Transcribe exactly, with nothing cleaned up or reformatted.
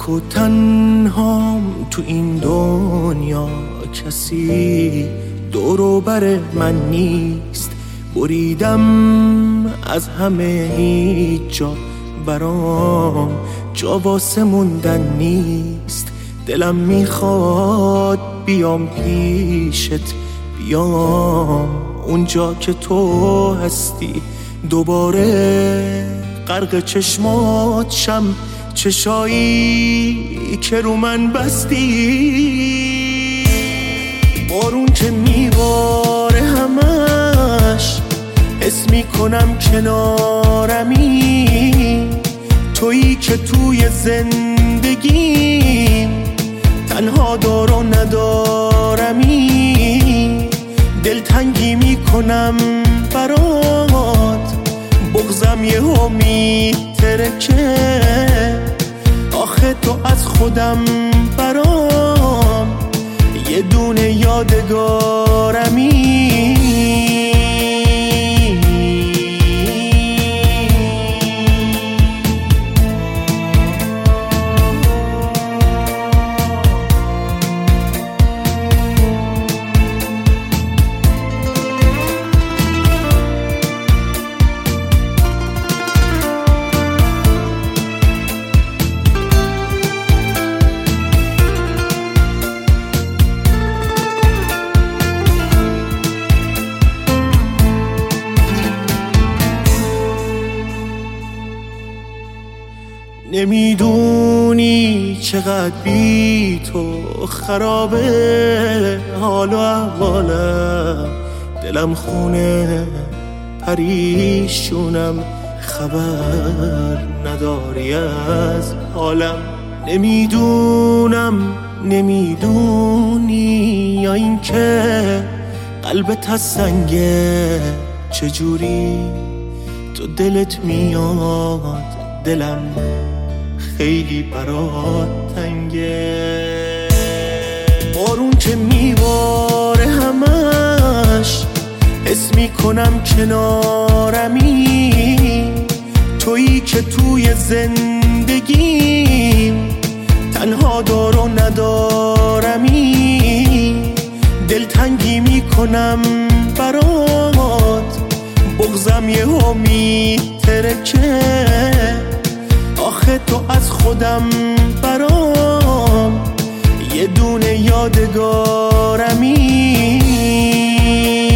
تک و تنهام تو این دنیا، کسی دور و بر من نیست. بریدم از همه، هیچ جا برام جا واسه موندن نیست. دلم میخواد بیام پیشت، بیام اونجا که تو هستی، دوباره غرق چشمات شم، چشایی که رو من بستی. بارون که میباره همش حس میکنم کنارمی، تویی که توی زندگیم تنها دار و ندارمی. دلتنگی میکنم برات، بغضم یهو میترکه. آخه تو از خودم برام یه دونه یادگارمی. نمیدونی چقدر بی تو خرابه حال و احوالم، دلم خونه پریشونم، خبر نداری از حالم. نمیدونم نمیدونی یا این که قلبت از سنگه، چجوری تو دلت میاد دلم خیلی برات تنگه. بارون که میباره همش حس میکنم کنارمی، تویی که توی زندگیم تنها دار و ندارمی. دلتنگی میکنم برات، بغضم یهو میترکه. آخه تو از خودم برام یه دونه یادگارمی.